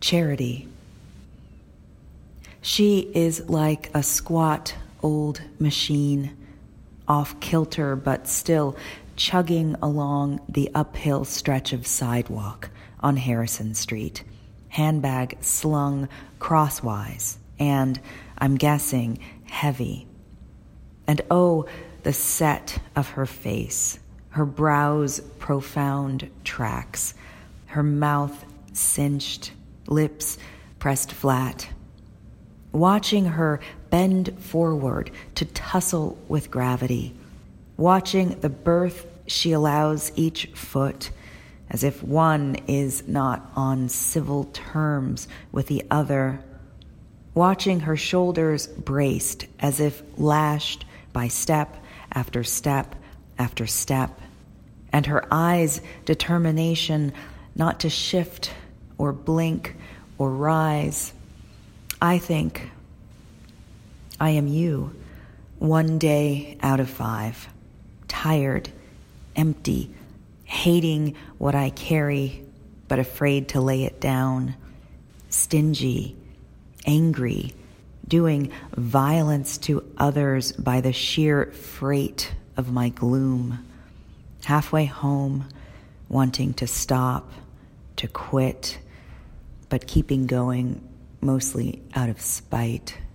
Charity. She is like a squat old machine, off kilter but still chugging along the uphill stretch of sidewalk on Harrison Street, handbag slung crosswise and, I'm guessing, heavy. And oh, the set of her face, her brows profound tracks, her mouth cinched, lips pressed flat. Watching her bend forward to tussle with gravity, watching the birth she allows each foot, as if one is not on civil terms with the other, watching her shoulders braced as if lashed by step after step after step, and her eyes' determination not to shift or blink or rise. I think I am you, one day out of 5, tired, empty, hating what I carry, but afraid to lay it down, stingy, angry, doing violence to others by the sheer freight of my gloom, halfway home, wanting to stop, to quit, but keeping going mostly out of spite.